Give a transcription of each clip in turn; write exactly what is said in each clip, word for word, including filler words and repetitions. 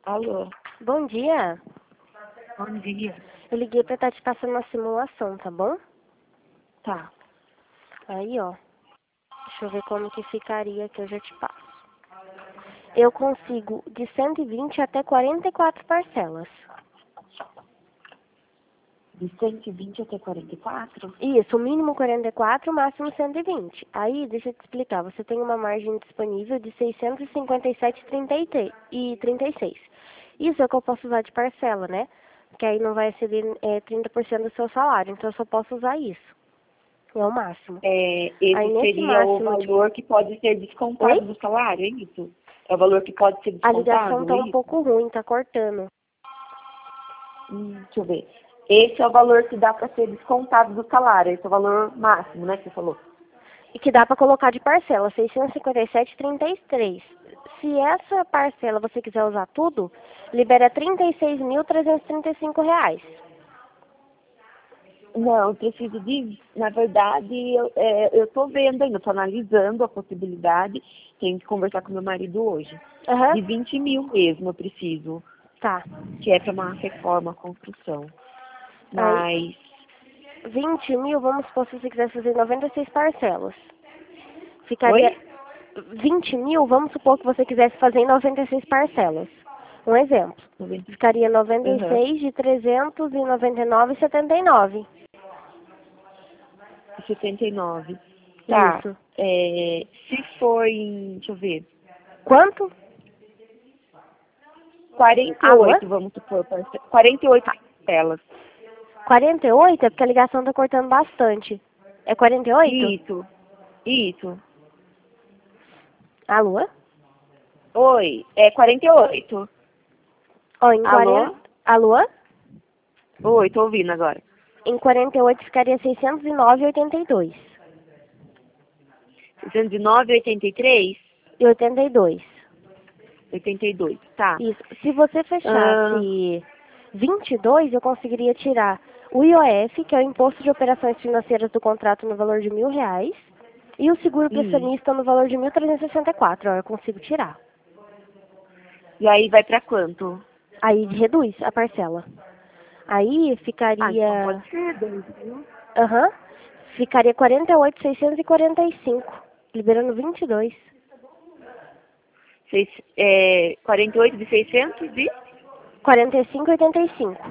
Alô, Bom dia. bom dia. Eu liguei pra estar te passando uma simulação, tá bom? Tá. Aí, ó. Deixa eu ver como que ficaria que eu já te passo. Eu consigo de cento e vinte até quarenta e quatro parcelas. De cento e vinte até quarenta e quatro? Isso, o mínimo quarenta e quatro, o máximo cento e vinte. Aí, deixa eu te explicar. Você tem uma margem disponível de seiscentos e cinquenta e sete e trinta e seis. Isso é o que eu posso usar de parcela, né? Que aí não vai exceder é, trinta por cento do seu salário. Então, eu só posso usar isso. É o máximo. É, Aí, esse nesse seria o máximo de... valor que pode ser Oi? descontado do salário, é isso? É o valor que pode ser A ligação descontado, tá é um isso? pouco ruim, tá cortando. Hum, deixa eu ver. Esse é o valor que dá para ser descontado do salário, esse é o valor máximo, né, que você falou? E que dá pra colocar de parcela, seiscentos e cinquenta e sete e trinta e três. Se essa parcela você quiser usar tudo, libera trinta e seis mil trezentos e trinta e cinco reais. Não, eu preciso de, na verdade, eu, é, eu tô vendo ainda, tô analisando a possibilidade, tenho que conversar com meu marido hoje. Aham, De vinte mil mesmo eu preciso, tá. que é para uma reforma, construção. Aí, Mas, vinte mil, vamos supor se você quiser fazer noventa e seis parcelas. Ficaria oi? vinte mil, vamos supor que você quisesse fazer em noventa e seis parcelas. Um exemplo. noventa. Ficaria noventa e Aham. seis de trezentos e noventa e nove e setenta e nove. setenta e nove. Tá. Isso. É, se for em, deixa eu ver, Quanto? quarenta e Alô? oito, vamos supor, parce- quarenta e oito parcelas. quarenta e oito é porque a ligação tá cortando bastante. É quarenta e oito? Isso, isso. Alô? Oi, é quarenta e oito. Ó, em quarenta... Alô? Alô? Oi, tô ouvindo agora. Em quarenta e oito ficaria seiscentos e nove e oitenta e dois. seiscentos e nove, oitenta e três, E oitenta e dois. oitenta e dois, tá. Isso. Se você Ah, fechasse vinte e dois, eu conseguiria tirar o I O F, que é o Imposto de Operações Financeiras do contrato, no valor de mil reais, e o seguro hum. pressionista no valor de mil trezentos e sessenta e quatro. Ó, eu consigo tirar. E aí vai pra quanto? Aí reduz a parcela. Aí Ah, então pode ficaria... ser dois, viu? Aham. Ficaria quarenta e oito mil seiscentos e quarenta e cinco, liberando vinte e dois. Seis, é, quarenta e oito de seiscentos e... quarenta e cinco e oitenta e cinco.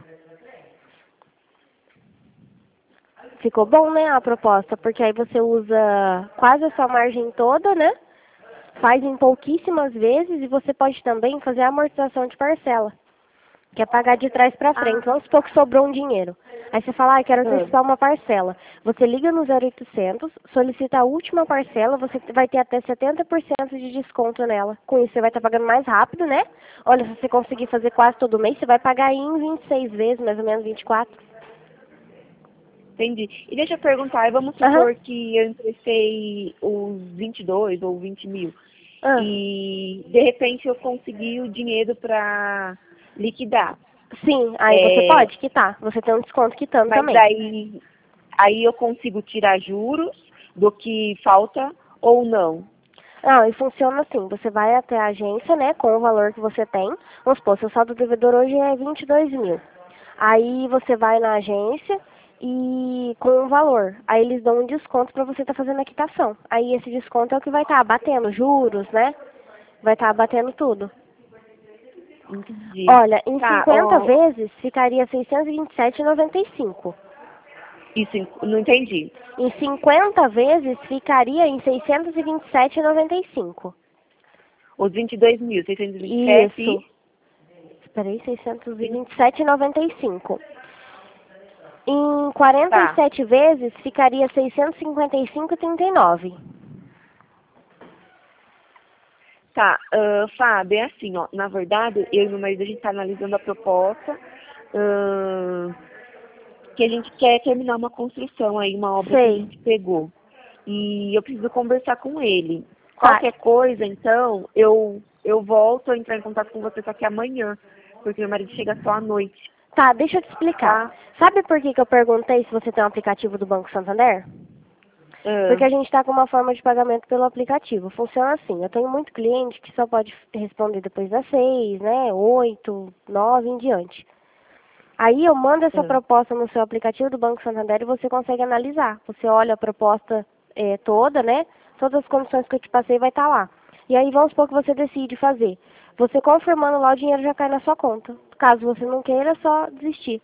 Ficou bom, né, a proposta, porque aí você usa quase a sua margem toda, né? Faz em pouquíssimas vezes e você pode também fazer a amortização de parcela, que é pagar de trás para frente. Ah, Vamos supor que sobrou um dinheiro. Aí você fala, ah, quero ah, antecipar uma parcela. Você liga no zero oitocentos, solicita a última parcela, você vai ter até setenta por cento de desconto nela. Com isso, você vai estar pagando mais rápido, né? Olha, se você conseguir fazer quase todo mês, você vai pagar aí em vinte e seis vezes, mais ou menos vinte e quatro. entendi. E deixa eu perguntar, vamos Aham. supor que eu emprestei os vinte e dois ou vinte mil Ah. e de repente eu consegui o dinheiro para liquidar. Sim, aí você É, pode quitar. Você tem um desconto quitando mas também. daí aí eu consigo tirar juros do que falta ou não? Ah, e funciona assim, você vai até a agência, né, com o valor que você tem. Vamos supor, seu saldo devedor hoje é vinte e dois mil. Aí você vai na agência e com o valor. Aí eles dão um desconto para você estar fazendo a quitação. Aí esse desconto é o que vai estar abatendo juros, né? Vai estar abatendo tudo. Entendi. Olha, em Tá, cinquenta ó, vezes ficaria seiscentos e vinte e sete e noventa e cinco. isso não entendi. Em cinquenta vezes ficaria em seiscentos e vinte e sete e noventa e cinco. Os vinte e dois mil, seiscentos e vinte e sete Isso. e... Espera aí, seiscentos e vinte e sete e noventa e cinco. Em quarenta e Tá. sete vezes ficaria seiscentos e cinquenta e cinco e trinta e nove. Tá, ah, Fábio, é assim, ó, na verdade, eu e meu marido, a gente tá analisando a proposta, ah, que a gente quer terminar uma construção aí, uma obra que a Sei. gente pegou. E eu preciso conversar com ele. Tá. Qualquer coisa, então, eu, eu volto a entrar em contato com você só que amanhã, porque meu marido chega só à noite, Tá, deixa eu te explicar. tá? Sabe por que que eu perguntei se você tem um aplicativo do Banco Santander? Ah, Porque a gente está com uma forma de pagamento pelo aplicativo. Funciona assim, eu tenho muito cliente que só pode responder depois das seis, né, oito, nove em diante. Aí eu mando essa ah, proposta no seu aplicativo do Banco Santander e você consegue analisar. Você olha a proposta eh, toda, né, todas as condições que eu te passei vai estar lá. E aí vamos supor que você decide fazer. Você confirmando lá, o dinheiro já cai na sua conta. Caso você não queira, é só desistir.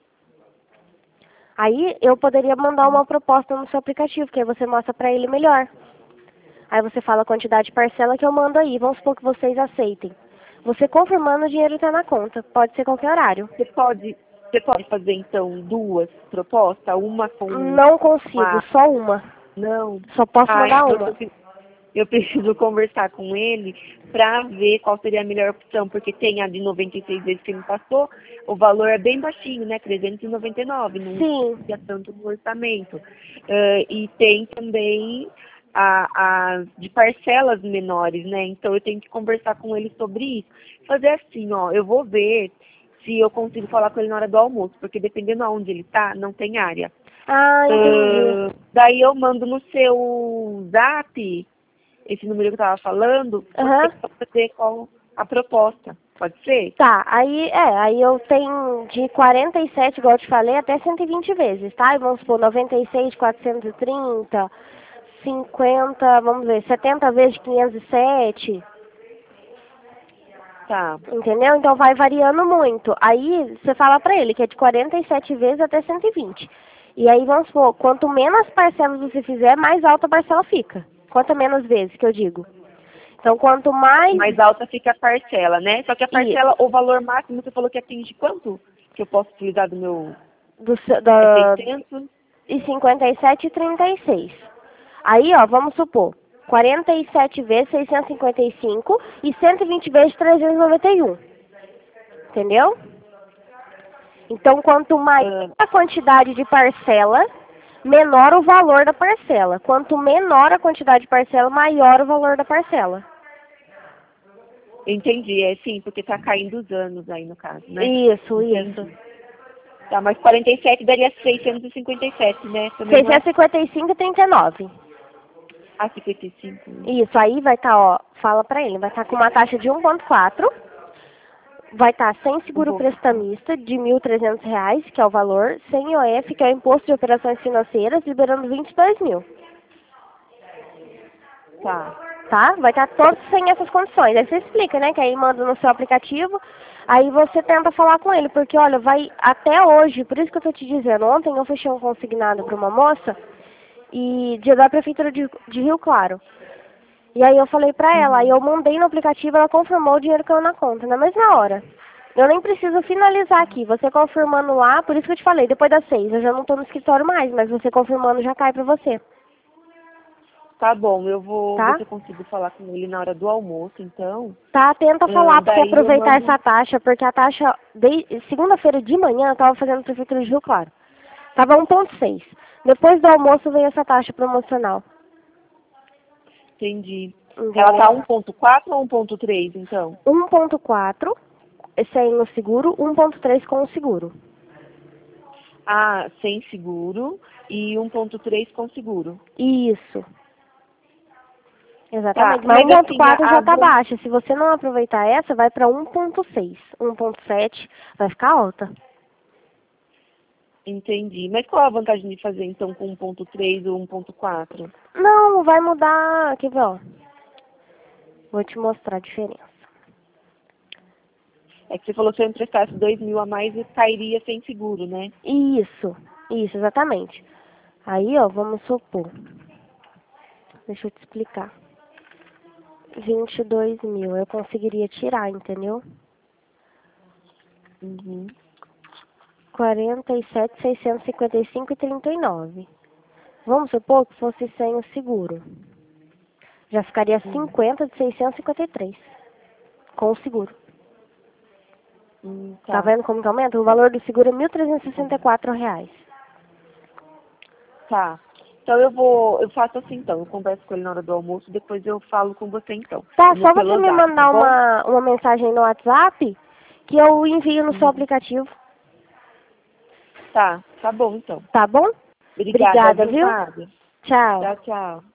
Aí eu poderia mandar uma proposta no seu aplicativo, que aí você mostra pra ele melhor. Aí você fala a quantidade de parcela que eu mando aí. Vamos supor que vocês aceitem. Você confirmando, o dinheiro está na conta. Pode ser qualquer horário. Você pode, você pode fazer, então, duas propostas? Uma com Não consigo, uma... só uma. Não. Só posso Ah, mandar então uma. eu eu preciso conversar com ele para ver qual seria a melhor opção, porque tem a de noventa e seis vezes que ele passou, o valor é bem baixinho, né? trezentos e noventa e nove, não Sim. fica tanto no orçamento. Ah, e tem também a, a de parcelas menores, né? Então eu tenho que conversar com ele sobre isso. Fazer assim, ó, eu vou ver se eu consigo falar com ele na hora do almoço, porque dependendo aonde ele tá, não tem área. Ah, entendi. Ah, daí eu mando no seu zap esse número que eu estava falando, Aham. você pode fazer qual a proposta. Pode ser? Tá, aí é, aí eu tenho de quarenta e sete, igual eu te falei, até cento e vinte vezes, tá? E vamos supor, noventa e seis, quatrocentos e trinta, cinquenta, vamos ver, setenta vezes quinhentos e sete. Tá. Entendeu? Então vai variando muito. Aí você fala pra ele que é de quarenta e sete vezes até cento e vinte. E aí vamos supor, quanto menos parcelas você fizer, mais alta a parcela fica. Quanto menos vezes que eu digo. Então quanto mais. Mais alta fica a parcela, né? Só que a parcela, Isso. o valor máximo, você falou que atinge quanto? Que eu posso utilizar do meu... Do, se- É da, seiscentos? e cinquenta e sete e trinta e seis. Aí, ó, vamos supor, quarenta e sete vezes seiscentos e cinquenta e cinco e cento e vinte vezes trezentos e noventa e um. Entendeu? Então, quanto maior Ah, a quantidade de parcela, menor o valor da parcela. Quanto menor a quantidade de parcela, maior o valor da parcela. entendi, é sim, porque tá caindo os anos aí no caso, né? Isso, isso. Entendi. Tá, mas quarenta e sete daria seiscentos e cinquenta e sete, né? Também não é? seiscentos e cinquenta e cinco e trinta e nove. Ah, cinquenta e cinco. Né? Isso, aí vai estar, ó, fala pra ele, vai estar com uma taxa de um vírgula quatro. Vai estar sem Um seguro pouco. prestamista de mil e trezentos reais, que é o valor, sem I O F, que é o Imposto de Operações Financeiras, liberando vinte e dois mil. Tá. Tá? Vai estar todos sem essas condições. Aí você explica, né? Que aí manda no seu aplicativo, aí você tenta falar com ele, porque olha, vai até hoje, por isso que eu tô te dizendo, ontem eu fechei um consignado para uma moça, e de, da Prefeitura de, de Rio Claro. E aí eu falei pra ela, aí Uhum. eu mandei no aplicativo, ela confirmou o dinheiro caiu na conta, na mesma hora. Eu nem preciso finalizar aqui, você confirmando lá, por isso que eu te falei, depois das seis, eu já não tô no escritório mais, mas você confirmando já cai pra você, Tá bom, eu vou ver tá? se eu consigo falar com ele na hora do almoço, então. Tá, tenta Ah, falar pra você daí eu aproveitar mando. essa taxa, porque a taxa, de, segunda-feira de manhã, eu tava fazendo Prefeitura de Rio Claro. Tava um ponto seis. Depois do almoço veio essa taxa promocional, Entendi. Ela tá entendeu? um ponto quatro ou um ponto três, então? um ponto quatro sem o seguro, um ponto três com o seguro. Ah, sem seguro e um ponto três com seguro. Isso, Tá, exatamente. Mas mas um ponto assim, quatro a, já a tá van- baixa. Se você não aproveitar essa, vai para um ponto seis. um ponto sete vai ficar alta. entendi. Mas qual a vantagem de fazer então com um ponto três ou um ponto quatro? Não, vai mudar. Aqui, ó. Vou te mostrar a diferença. É que você falou que se eu emprestasse dois mil a mais, eu cairia sem seguro, né? Isso, isso, exatamente. Aí, ó, vamos supor. Deixa eu te explicar. vinte e dois mil, eu conseguiria tirar, entendeu? Uhum. quarenta e sete, seiscentos e cinquenta e cinco e trinta e nove. Vamos supor que fosse sem o seguro. Já ficaria Hum, cinquenta de seiscentos e cinquenta e três com o seguro. hum, Tá tá. vendo como que aumenta? O valor do seguro é mil trezentos e sessenta e quatro reais. Tá. Então eu vou, eu faço assim então, eu converso com ele na hora do almoço, depois eu falo com você então. Tá, No só você pelo me zap, tá mandar bom? uma, uma mensagem no WhatsApp que eu envio no seu Uhum. aplicativo. Tá, tá bom então. Tá bom? Obrigada, Obrigada, viu, viu? Fábio? Tchau. Tchau, tchau.